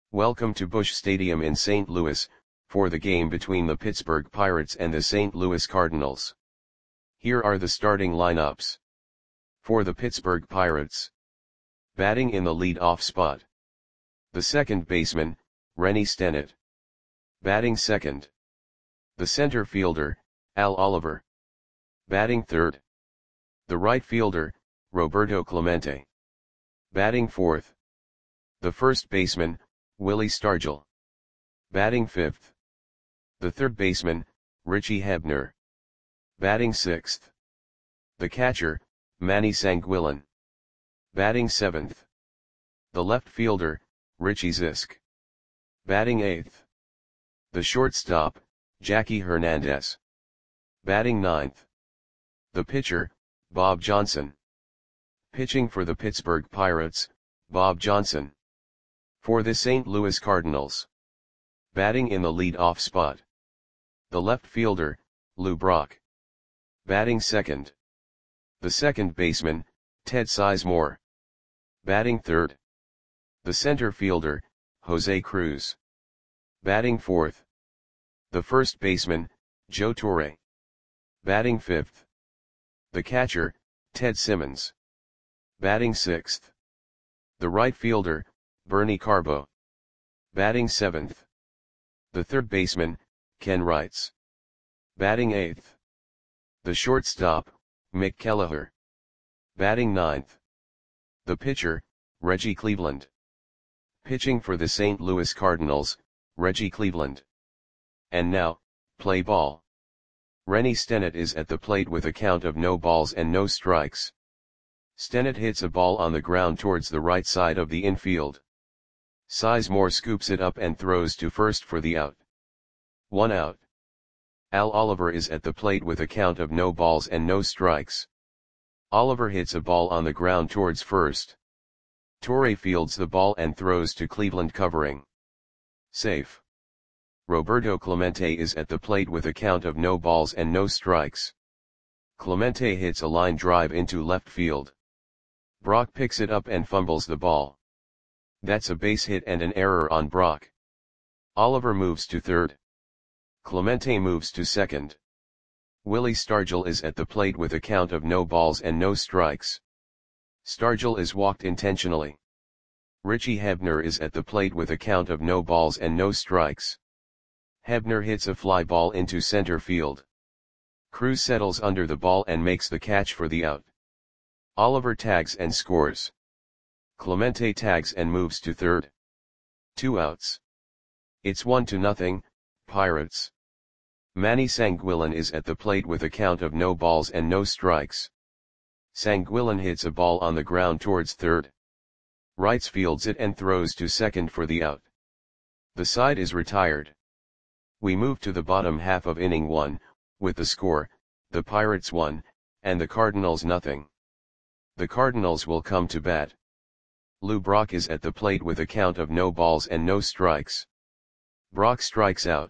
Welcome to Busch Stadium in St. Louis, for the game between the Pittsburgh Pirates and the St. Louis Cardinals. Here are the starting lineups. For the Pittsburgh Pirates. Batting in the lead-off spot. The second baseman, Rennie Stennett. Batting second. The center fielder, Al Oliver. Batting third. The right fielder, Roberto Clemente. Batting fourth. The first baseman, Willie Stargell. Batting fifth. The third baseman, Richie Hebner. Batting sixth. The catcher, Manny Sanguillen. Batting seventh. The left fielder, Richie Zisk. Batting eighth. The shortstop, Jackie Hernandez. Batting ninth. The pitcher, Bob Johnson. Pitching for the Pittsburgh Pirates, Bob Johnson. For the St. Louis Cardinals. Batting in the lead-off spot. The left fielder, Lou Brock. Batting second. The second baseman, Ted Sizemore. Batting third. The center fielder, Jose Cruz. Batting fourth. The first baseman, Joe Torre. Batting fifth. The catcher, Ted Simmons. Batting sixth. The right fielder, Bernie Carbo. Batting seventh. The third baseman, Ken Wrights. Batting eighth. The shortstop, Mick Kelleher. Batting ninth. The pitcher, Reggie Cleveland. Pitching for the St. Louis Cardinals, Reggie Cleveland. And now, play ball. Rennie Stennett is at the plate with a count of no balls and no strikes. Stennett hits a ball on the ground towards the right side of the infield. Sizemore scoops it up and throws to first for the out. 1 out. Al Oliver is at the plate with a count of no balls and no strikes. Oliver hits a ball on the ground towards first. Torre fields the ball and throws to Cleveland covering. Safe. Roberto Clemente is at the plate with a count of no balls and no strikes. Clemente hits a line drive into left field. Brock picks it up and fumbles the ball. That's a base hit and an error on Brock. Oliver moves to third. Clemente moves to second. Willie Stargell is at the plate with a count of no balls and no strikes. Stargell is walked intentionally. Richie Hebner is at the plate with a count of no balls and no strikes. Hebner hits a fly ball into center field. Cruz settles under the ball and makes the catch for the out. Oliver tags and scores. Clemente tags and moves to third. 2 outs. It's 1-0, Pirates. Manny Sanguillen is at the plate with a count of no balls and no strikes. Sanguillen hits a ball on the ground towards third. Wrights fields it and throws to second for the out. The side is retired. We move to the bottom half of inning 1, with the score, the Pirates 1, and the Cardinals 0. The Cardinals will come to bat. Lou Brock is at the plate with a count of no balls and no strikes. Brock strikes out.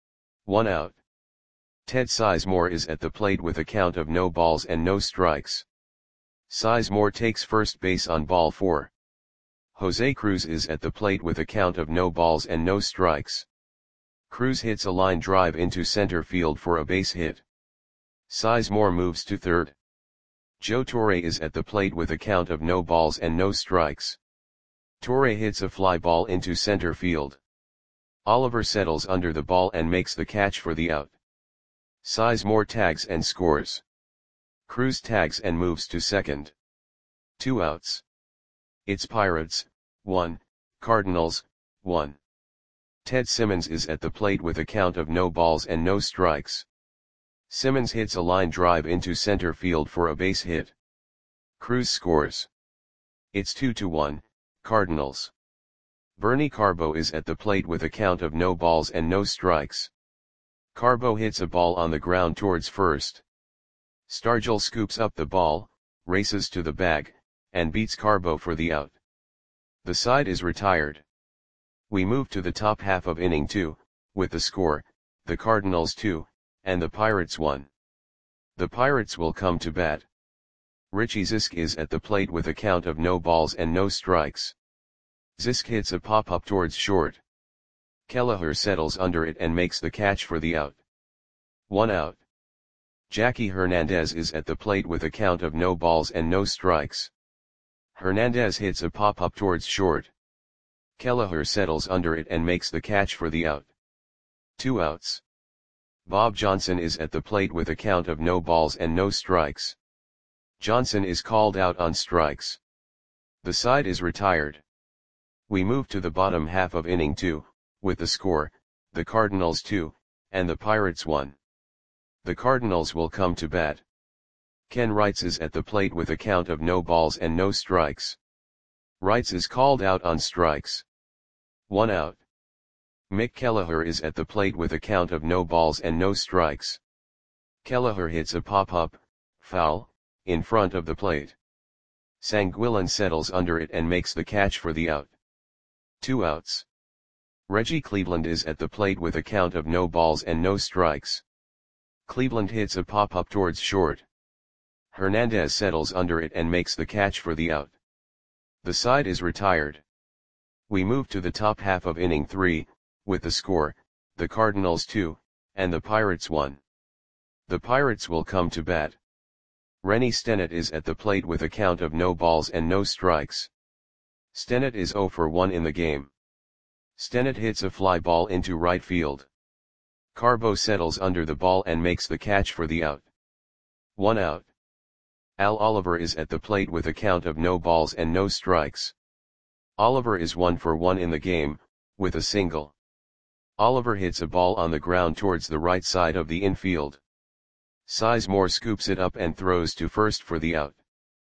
1 out. Ted Sizemore is at the plate with a count of no balls and no strikes. Sizemore takes first base on ball 4. Jose Cruz is at the plate with a count of no balls and no strikes. Cruz hits a line drive into center field for a base hit. Sizemore moves to third. Joe Torre is at the plate with a count of no balls and no strikes. Torre hits a fly ball into center field. Oliver settles under the ball and makes the catch for the out. Sizemore tags and scores. Cruz tags and moves to second. 2 outs. It's Pirates, 1, Cardinals, 1. Ted Simmons is at the plate with a count of no balls and no strikes. Simmons hits a line drive into center field for a base hit. Cruz scores. It's 2-1, Cardinals. Bernie Carbo is at the plate with a count of no balls and no strikes. Carbo hits a ball on the ground towards first. Stargell scoops up the ball, races to the bag, and beats Carbo for the out. The side is retired. We move to the top half of inning 2, with the score, the Cardinals 2, and the Pirates 1. The Pirates will come to bat. Richie Zisk is at the plate with a count of no balls and no strikes. Zisk hits a pop-up towards short. Kelleher settles under it and makes the catch for the out. 1 out. Jackie Hernandez is at the plate with a count of no balls and no strikes. Hernandez hits a pop-up towards short. Kelleher settles under it and makes the catch for the out. 2 outs. Bob Johnson is at the plate with a count of no balls and no strikes. Johnson is called out on strikes. The side is retired. We move to the bottom half of inning 2, with the score, the Cardinals 2, and the Pirates 1. The Cardinals will come to bat. Ken Wrights is at the plate with a count of no balls and no strikes. Wrights is called out on strikes. 1 out. Mick Kelleher is at the plate with a count of no balls and no strikes. Kelleher hits a pop-up, foul, in front of the plate. Sanguillen settles under it and makes the catch for the out. 2 outs. Reggie Cleveland is at the plate with a count of no balls and no strikes. Cleveland hits a pop-up towards short. Hernandez settles under it and makes the catch for the out. The side is retired. We move to the top half of inning 3, with the score, the Cardinals 2, and the Pirates 1. The Pirates will come to bat. Rennie Stennett is at the plate with a count of no balls and no strikes. Stennett is 0 for 1 in the game. Stennett hits a fly ball into right field. Carbo settles under the ball and makes the catch for the out. 1 out. Al Oliver is at the plate with a count of no balls and no strikes. Oliver is 1 for 1 in the game, with a single. Oliver hits a ball on the ground towards the right side of the infield. Sizemore scoops it up and throws to first for the out.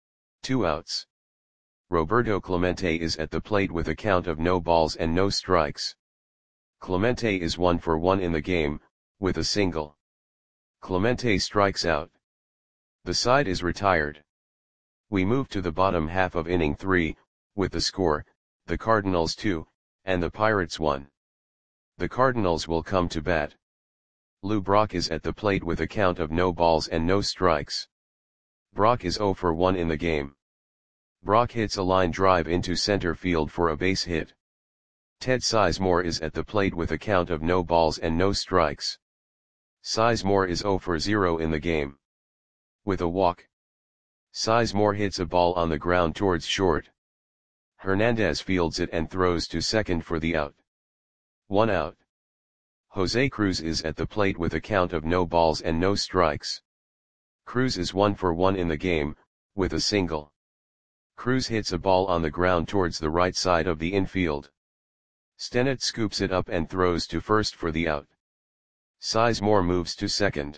2 outs. Roberto Clemente is at the plate with a count of no balls and no strikes. Clemente is 1 for 1 in the game, with a single. Clemente strikes out. The side is retired. We move to the bottom half of inning 3, with the score, the Cardinals 2, and the Pirates 1. The Cardinals will come to bat. Lou Brock is at the plate with a count of no balls and no strikes. Brock is 0 for 1 in the game. Brock hits a line drive into center field for a base hit. Ted Sizemore is at the plate with a count of no balls and no strikes. Sizemore is 0 for 0 in the game. With a walk. Sizemore hits a ball on the ground towards short. Hernandez fields it and throws to second for the out. 1 out. Jose Cruz is at the plate with a count of no balls and no strikes. Cruz is 1 for 1 in the game, with a single. Cruz hits a ball on the ground towards the right side of the infield. Stennett scoops it up and throws to first for the out. Sizemore moves to second.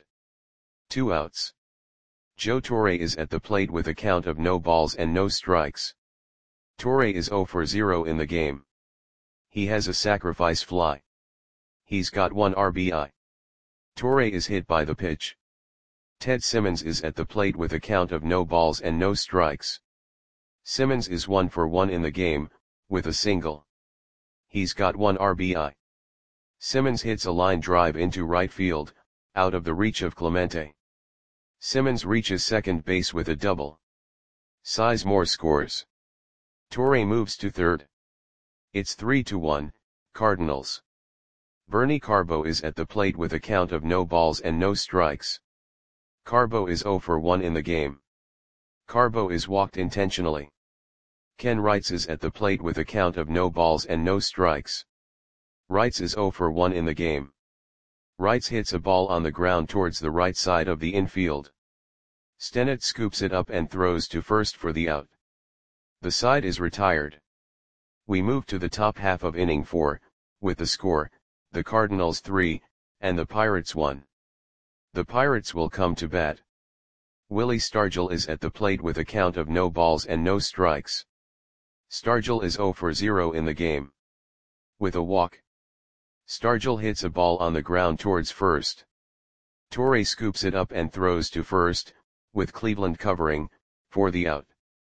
2 outs. Joe Torre is at the plate with a count of no balls and no strikes. Torre is 0 for 0 in the game. He has a sacrifice fly. He's got 1 RBI. Torre is hit by the pitch. Ted Simmons is at the plate with a count of no balls and no strikes. Simmons is 1 for 1 in the game, with a single. He's got 1 RBI. Simmons hits a line drive into right field, out of the reach of Clemente. Simmons reaches second base with a double. Sizemore scores. Torre moves to third. It's 3-1, Cardinals. Bernie Carbo is at the plate with a count of no balls and no strikes. Carbo is 0 for 1 in the game. Carbo is walked intentionally. Ken Wrights is at the plate with a count of no balls and no strikes. Wrights is 0 for 1 in the game. Wrights hits a ball on the ground towards the right side of the infield. Stennett scoops it up and throws to first for the out. The side is retired. We move to the top half of inning 4, with the score, the Cardinals 3, and the Pirates 1. The Pirates will come to bat. Willie Stargell is at the plate with a count of no balls and no strikes. Stargell is 0 for 0 in the game. With a walk. Stargell hits a ball on the ground towards first. Torre scoops it up and throws to first, with Cleveland covering, for the out.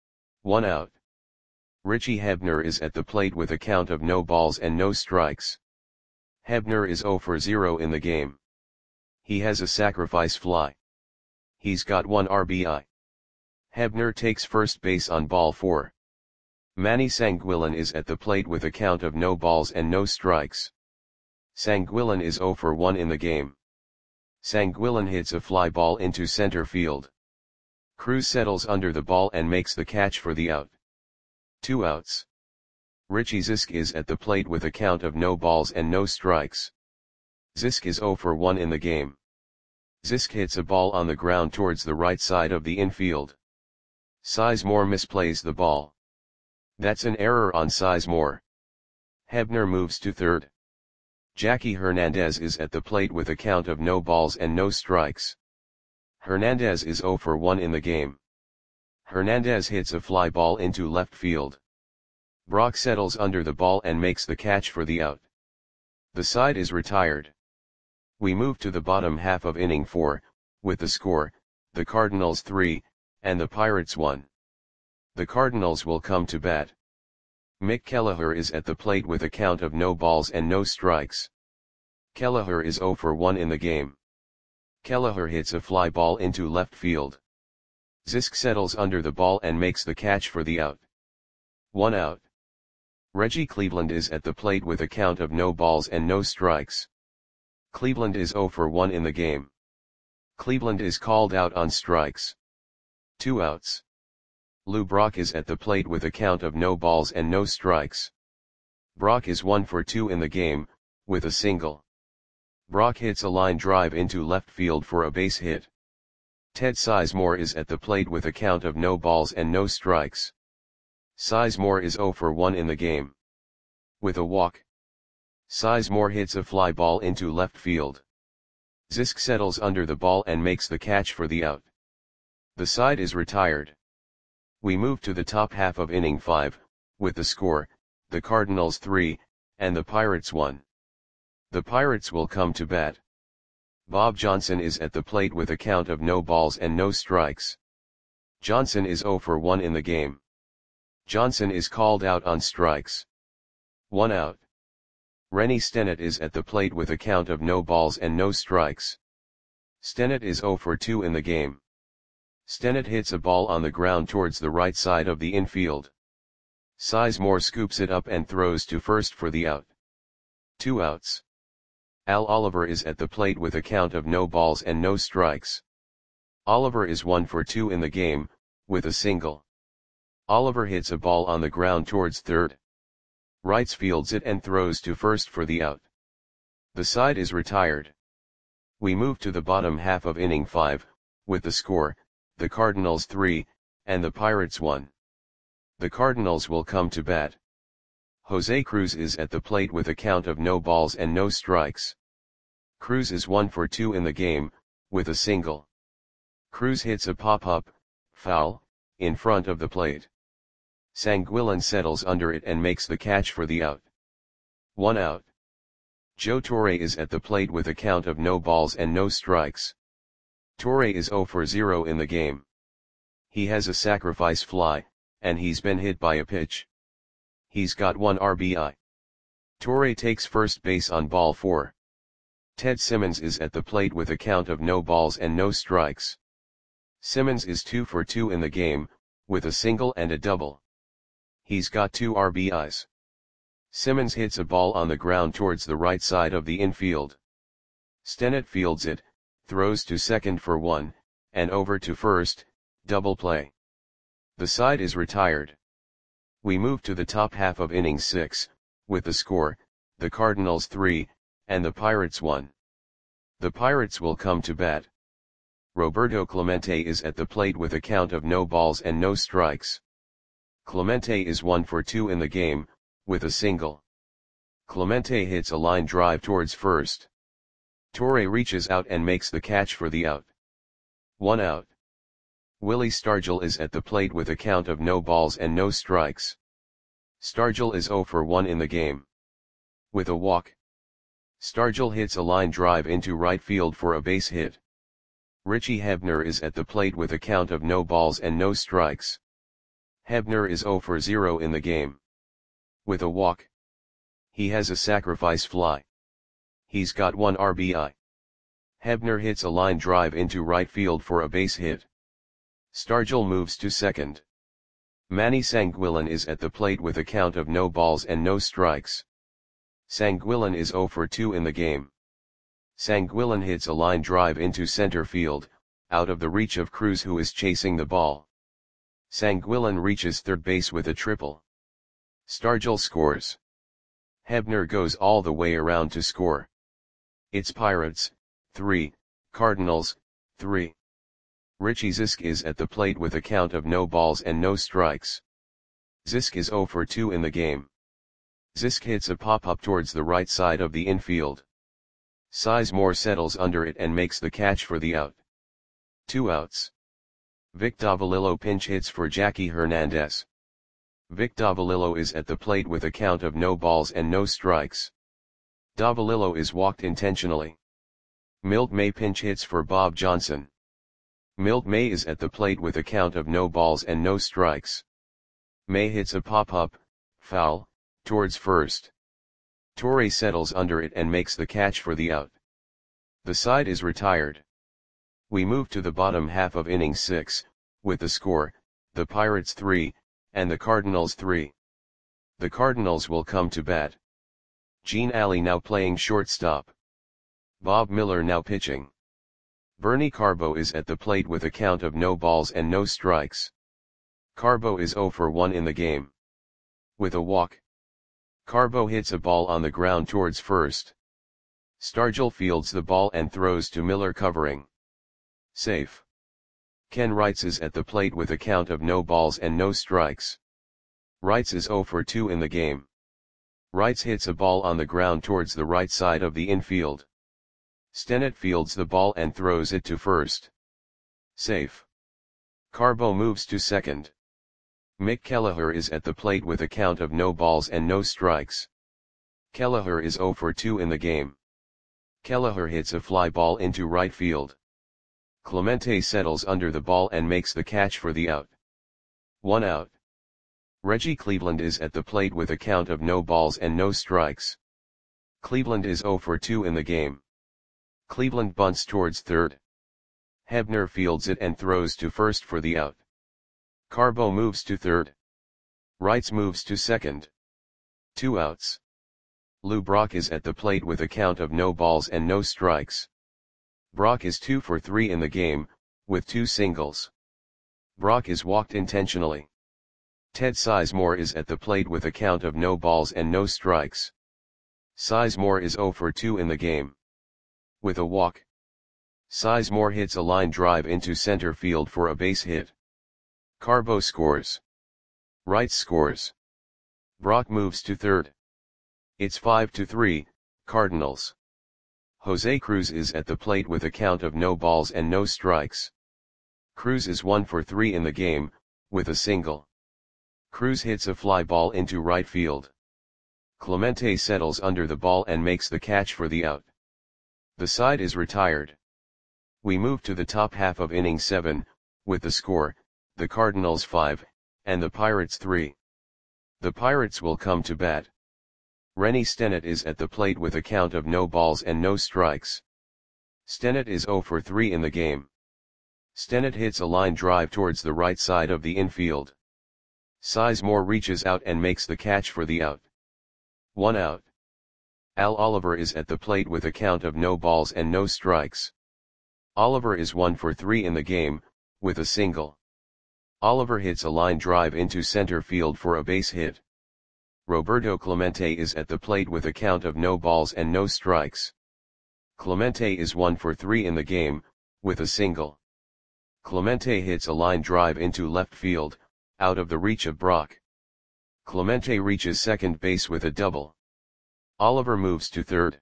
1 out. Richie Hebner is at the plate with a count of no balls and no strikes. Hebner is 0 for 0 in the game. He has a sacrifice fly. He's got 1 RBI. Hebner takes first base on ball 4. Manny Sanguillen is at the plate with a count of no balls and no strikes. Sanguillen is 0 for 1 in the game. Sanguillen hits a fly ball into center field. Cruz settles under the ball and makes the catch for the out. 2 outs. Richie Zisk is at the plate with a count of no balls and no strikes. Zisk is 0 for 1 in the game. Zisk hits a ball on the ground towards the right side of the infield. Sizemore misplays the ball. That's an error on Sizemore. Hebner moves to third. Jackie Hernandez is at the plate with a count of no balls and no strikes. Hernandez is 0 for 1 in the game. Hernandez hits a fly ball into left field. Brock settles under the ball and makes the catch for the out. The side is retired. We move to the bottom half of inning 4, with the score, the Cardinals 3, and the Pirates 1. The Cardinals will come to bat. Mick Kelleher is at the plate with a count of no balls and no strikes. Kelleher is 0 for 1 in the game. Kelleher hits a fly ball into left field. Zisk settles under the ball and makes the catch for the out. 1 out. Reggie Cleveland is at the plate with a count of no balls and no strikes. Cleveland is 0 for 1 in the game. Cleveland is called out on strikes. 2 outs. Lou Brock is at the plate with a count of no balls and no strikes. Brock is 1 for 2 in the game, with a single. Brock hits a line drive into left field for a base hit. Ted Sizemore is at the plate with a count of no balls and no strikes. Sizemore is 0 for 1 in the game. With a walk. Sizemore hits a fly ball into left field. Zisk settles under the ball and makes the catch for the out. The side is retired. We move to the top half of inning 5, with the score, the Cardinals 3, and the Pirates 1. The Pirates will come to bat. Bob Johnson is at the plate with a count of no balls and no strikes. Johnson is 0 for 1 in the game. Johnson is called out on strikes. 1 out. Rennie Stennett is at the plate with a count of no balls and no strikes. Stennett is 0 for 2 in the game. Stennett hits a ball on the ground towards the right side of the infield. Sizemore scoops it up and throws to first for the out. 2 outs. Al Oliver is at the plate with a count of no balls and no strikes. Oliver is 1 for 2 in the game, with a single. Oliver hits a ball on the ground towards third. Wrights fields it and throws to first for the out. The side is retired. We move to the bottom half of inning 5, with the score, the Cardinals 3, and the Pirates 1. The Cardinals will come to bat. Jose Cruz is at the plate with a count of no balls and no strikes. Cruz is 1 for 2 in the game, with a single. Cruz hits a pop-up, foul, in front of the plate. Sanguillen settles under it and makes the catch for the out. 1 out. Joe Torre is at the plate with a count of no balls and no strikes. Torre is 0 for 0 in the game. He has a sacrifice fly, and he's been hit by a pitch. He's got 1 RBI. Torre takes first base on ball 4. Ted Simmons is at the plate with a count of no balls and no strikes. Simmons is 2 for 2 in the game, with a single and a double. He's got 2 RBIs. Simmons hits a ball on the ground towards the right side of the infield. Stennett fields it, throws to second for 1, and over to first, double play. The side is retired. We move to the top half of inning 6, with the score, the Cardinals 3, and the Pirates 1. The Pirates will come to bat. Roberto Clemente is at the plate with a count of no balls and no strikes. Clemente is 1 for 2 in the game, with a single. Clemente hits a line drive towards first. Torre reaches out and makes the catch for the out. 1 out. Willie Stargell is at the plate with a count of no balls and no strikes. Stargell is 0 for 1 in the game. With a walk. Stargell hits a line drive into right field for a base hit. Richie Hebner is at the plate with a count of no balls and no strikes. Hebner is 0 for 0 in the game. With a walk. He has a sacrifice fly. He's got 1 RBI. Hebner hits a line drive into right field for a base hit. Stargell moves to second. Manny Sanguillen is at the plate with a count of no balls and no strikes. Sanguillen is 0 for 2 in the game. Sanguillen hits a line drive into center field, out of the reach of Cruz, who is chasing the ball. Sanguillen reaches third base with a triple. Stargell scores. Hebner goes all the way around to score. It's Pirates, 3, Cardinals, 3. Richie Zisk is at the plate with a count of no balls and no strikes. Zisk is 0 for 2 in the game. Zisk hits a pop-up towards the right side of the infield. Sizemore settles under it and makes the catch for the out. 2 outs. Vic Davalillo pinch hits for Jackie Hernandez. Vic Davalillo is at the plate with a count of no balls and no strikes. Davalillo is walked intentionally. Milt May pinch hits for Bob Johnson. Milt May is at the plate with a count of no balls and no strikes. May hits a pop-up, foul, towards first. Torre settles under it and makes the catch for the out. The side is retired. We move to the bottom half of inning 6, with the score, the Pirates 3, and the Cardinals 3. The Cardinals will come to bat. Gene Alley now playing shortstop. Bob Miller now pitching. Bernie Carbo is at the plate with a count of no balls and no strikes. Carbo is 0 for 1 in the game. With a walk. Carbo hits a ball on the ground towards first. Stargell fields the ball and throws to Miller covering. Safe. Ken Wrights is at the plate with a count of no balls and no strikes. Wrights is 0 for 2 in the game. Wrights hits a ball on the ground towards the right side of the infield. Stennett fields the ball and throws it to first. Safe. Carbo moves to second. Mick Kelleher is at the plate with a count of no balls and no strikes. Kelleher is 0 for 2 in the game. Kelleher hits a fly ball into right field. Clemente settles under the ball and makes the catch for the out. 1 out. Reggie Cleveland is at the plate with a count of no balls and no strikes. Cleveland is 0 for 2 in the game. Cleveland bunts towards third. Hebner fields it and throws to first for the out. Carbo moves to third. Wrights moves to second. 2 outs. Lou Brock is at the plate with a count of no balls and no strikes. Brock is 2 for 3 in the game, with 2 singles. Brock is walked intentionally. Ted Sizemore is at the plate with a count of no balls and no strikes. Sizemore is 0 for 2 in the game. With a walk. Sizemore hits a line drive into center field for a base hit. Carbo scores. Wright scores. Brock moves to third. It's 5-3, Cardinals. Jose Cruz is at the plate with a count of no balls and no strikes. Cruz is 1 for 3 in the game, with a single. Cruz hits a fly ball into right field. Clemente settles under the ball and makes the catch for the out. The side is retired. We move to the top half of inning 7, with the score, the Cardinals 5, and the Pirates 3. The Pirates will come to bat. Rennie Stennett is at the plate with a count of no balls and no strikes. Stennett is 0 for 3 in the game. Stennett hits a line drive towards the right side of the infield. Sizemore reaches out and makes the catch for the out. 1 out. Al Oliver is at the plate with a count of no balls and no strikes. Oliver is 1 for 3 in the game, with a single. Oliver hits a line drive into center field for a base hit. Roberto Clemente is at the plate with a count of no balls and no strikes. Clemente is 1 for 3 in the game, with a single. Clemente hits a line drive into left field, out of the reach of Brock. Clemente reaches second base with a double. Oliver moves to third.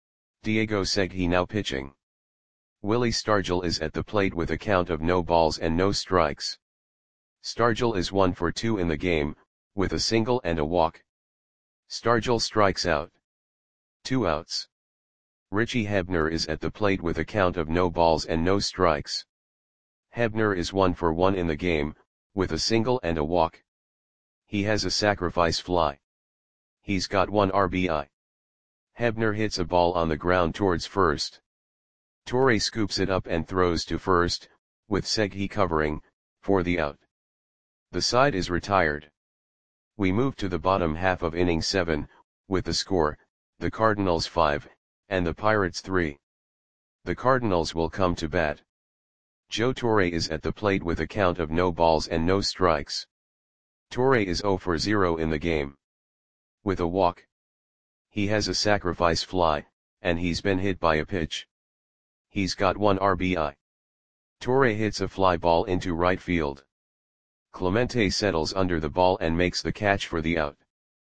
Diego Segui now pitching. Willie Stargell is at the plate with a count of no balls and no strikes. Stargell is 1 for 2 in the game, with a single and a walk. Stargell strikes out. 2 outs. Richie Hebner is at the plate with a count of no balls and no strikes. Hebner is 1 for 1 in the game, with a single and a walk. He has a sacrifice fly. He's got 1 RBI. Hebner hits a ball on the ground towards first. Torre scoops it up and throws to first, with Segui covering, for the out. The side is retired. We move to the bottom half of inning 7, with the score, the Cardinals 5, and the Pirates 3. The Cardinals will come to bat. Joe Torre is at the plate with a count of no balls and no strikes. Torre is 0 for 0 in the game. With a walk. He has a sacrifice fly, and he's been hit by a pitch. He's got 1 RBI. Torre hits a fly ball into right field. Clemente settles under the ball and makes the catch for the out.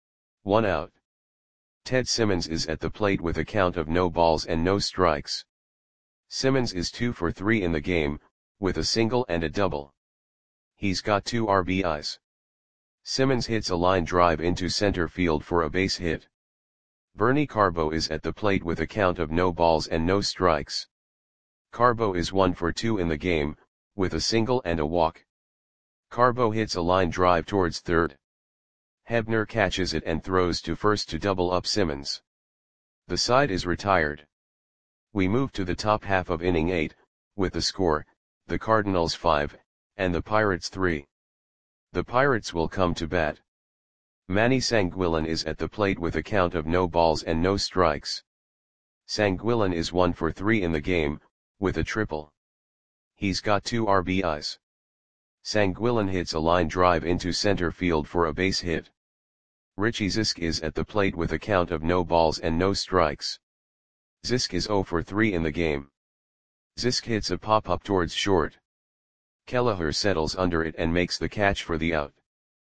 1 out. Ted Simmons is at the plate with a count of no balls and no strikes. Simmons is 2 for 3 in the game, with a single and a double. He's got 2 RBIs. Simmons hits a line drive into center field for a base hit. Bernie Carbo is at the plate with a count of no balls and no strikes. Carbo is 1 for 2 in the game, with a single and a walk. Carbo hits a line drive towards third. Hebner catches it and throws to first to double up Simmons. The side is retired. We move to the top half of inning 8, with the score, the Cardinals 5, and the Pirates 3. The Pirates will come to bat. Manny Sanguillen is at the plate with a count of no balls and no strikes. Sanguillen is 1 for 3 in the game, with a triple. He's got 2 RBIs. Sanguillen hits a line drive into center field for a base hit. Richie Zisk is at the plate with a count of no balls and no strikes. Zisk is 0 for 3 in the game. Zisk hits a pop-up towards short. Kelleher settles under it and makes the catch for the out.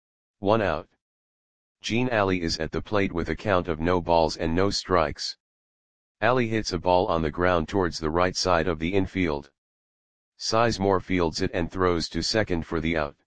1 out. Gene Alley is at the plate with a count of no balls and no strikes. Alley hits a ball on the ground towards the right side of the infield. Sizemore fields it and throws to second for the out.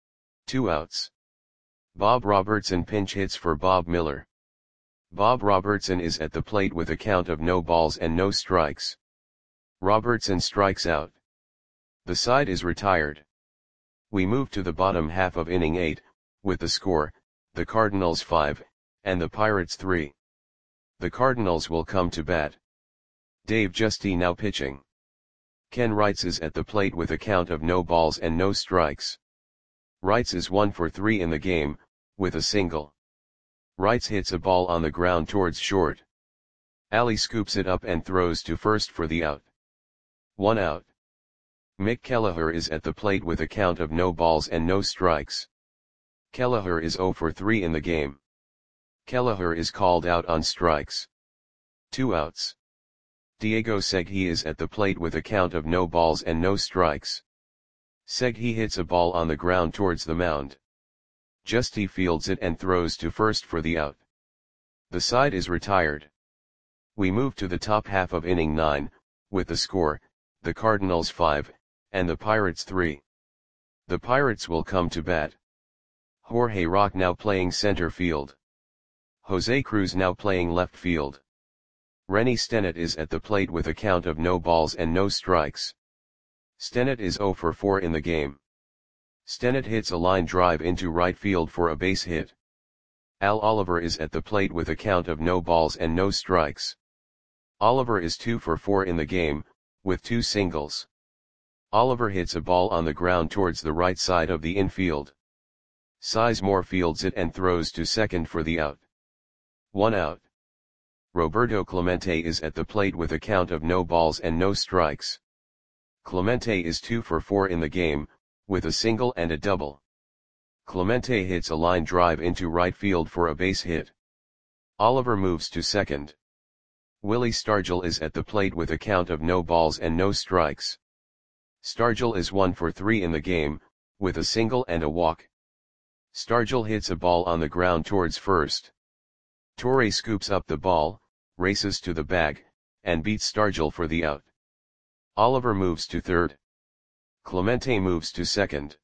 2 outs. Bob Robertson pinch hits for Bob Miller. Bob Robertson is at the plate with a count of no balls and no strikes. Robertson strikes out. The side is retired. We move to the bottom half of inning 8, with the score, the Cardinals 5, and the Pirates 3. The Cardinals will come to bat. Dave Justy now pitching. Ken Wrights is at the plate with a count of no balls and no strikes. Wrights is 1 for 3 in the game, with a single. Wrights hits a ball on the ground towards short. Alley scoops it up and throws to first for the out. 1 out. Mick Kelleher is at the plate with a count of no balls and no strikes. Kelleher is 0 for 3 in the game. Kelleher is called out on strikes. 2 outs. Diego Segui is at the plate with a count of no balls and no strikes. Segui hits a ball on the ground towards the mound. Justy fields it and throws to first for the out. The side is retired. We move to the top half of inning 9, with the score, the Cardinals 5, and the Pirates 3. The Pirates will come to bat. Jorge Rock now playing center field. Jose Cruz now playing left field. Rennie Stennett is at the plate with a count of no balls and no strikes. Stennett is 0 for 4 in the game. Stennett hits a line drive into right field for a base hit. Al Oliver is at the plate with a count of no balls and no strikes. Oliver is 2 for 4 in the game, with 2 singles. Oliver hits a ball on the ground towards the right side of the infield. Sizemore fields it and throws to second for the out. 1 out. Roberto Clemente is at the plate with a count of no balls and no strikes. Clemente is 2 for 4 in the game, with a single and a double. Clemente hits a line drive into right field for a base hit. Oliver moves to second. Willie Stargell is at the plate with a count of no balls and no strikes. Stargell is 1 for 3 in the game, with a single and a walk. Stargell hits a ball on the ground towards first. Torre scoops up the ball, races to the bag, and beats Stargell for the out. Oliver moves to third. Clemente moves to second.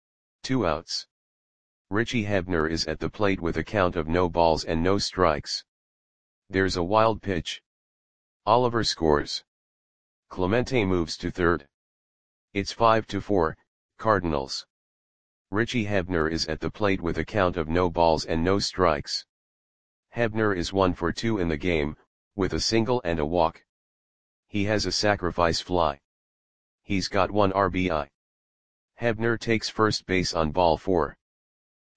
2 outs. Richie Hebner is at the plate with a count of no balls and no strikes. There's a wild pitch. Oliver scores. Clemente moves to third. It's 5-4, Cardinals. Richie Hebner is at the plate with a count of no balls and no strikes. Hebner is 1 for 2 in the game, with a single and a walk. He has a sacrifice fly. He's got 1 RBI. Hebner takes first base on ball 4.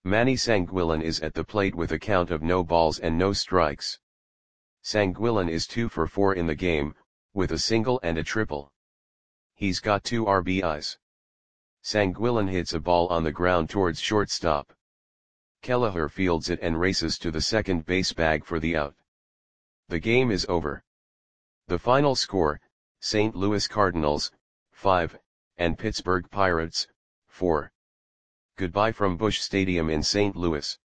Manny Sanguillen is at the plate with a count of no balls and no strikes. Sanguillen is 2 for 4 in the game, with a single and a triple. He's got 2 RBIs. Sanguillen hits a ball on the ground towards shortstop. Kelleher fields it and races to the second base bag for the out. The game is over. The final score, St. Louis Cardinals, 5, and Pittsburgh Pirates, 4. Goodbye from Busch Stadium in St. Louis.